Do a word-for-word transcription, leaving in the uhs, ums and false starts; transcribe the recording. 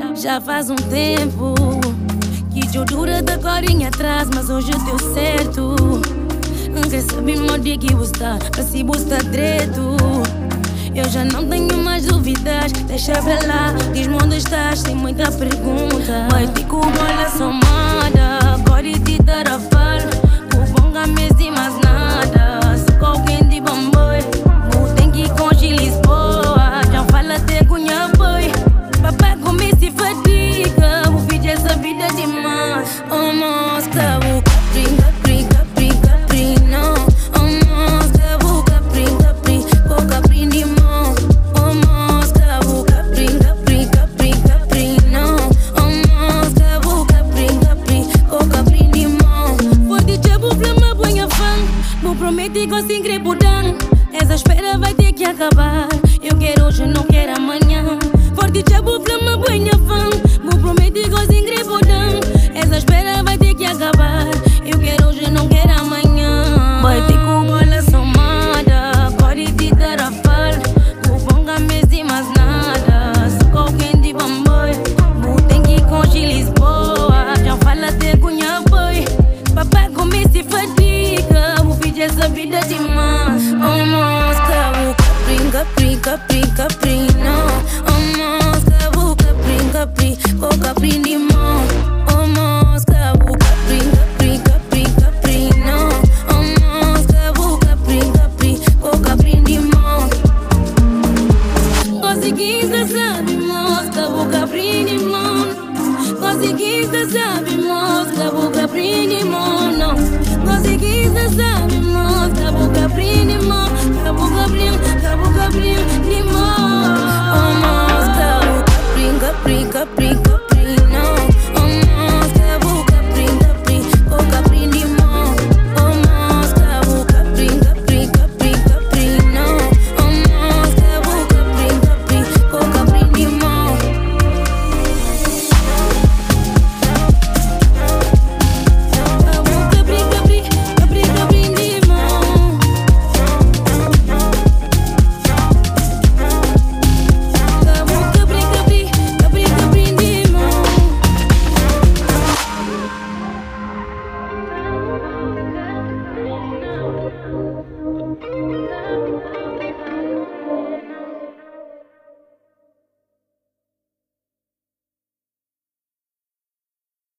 Já faz um tempo que te dura da corinha atrás, mas hoje deu certo. Nunca sabemos onde que você está, mas se você está direito. Eu já não tenho mais dúvidas, deixa pra lá, diz-me onde estás, sem muita pergunta. Vai te com bola somada, pode te dar a fala, com bonga mesmo e mais nada. Se qualquer de bamboy, não tem que congelar Lisboa, já fala até cunha boy. Papai começa e fadiga, vou pedir essa vida demais. Oh, mosca, vou capri, capri, capri, capri, não. Oh, mosca, vou capri, capri, vou capri de mão. Oh, mosca, vou capri, capri, capri, capri, não. Oh, mosca, vou capri, capri, vou capri de mão. Vou te chabo flama, põe a fã. Vou prometer que eu sem crepudão. Essa espera vai ter que acabar. Eu quero hoje, não quero amanhã. Forte chabo flama, põe a fã. Vou prometer que eu sem crepudão. Essa espera vai ter que acabar. Eu quero hoje, não quero amanhã. Vai ter com bola somada, pode te dar a fala, vou bonga mesmo e mais nada. Se qualquer de bamboy, vou tem que congelar Lisboa, já fala até cunha boy. Papai começa e fadiga, vou pedir essa vida demais. Oh, mosca, vou capri, capri, capri, capri, não. Oh, mosca, vou capri, capri, vou capri de mão. Oh, mosca, vou capri, capri, capri, capri, não. Oh, mosca, vou capri, capri, vou capri de mão. Conseguiste, sabe, mosca, vou capri de mão. Conseguiste, sabe, mosca, vou capri de mão, não. Conseguiste, sabe, mosca, vou capri de mão. Vou capri, vou capri de mão.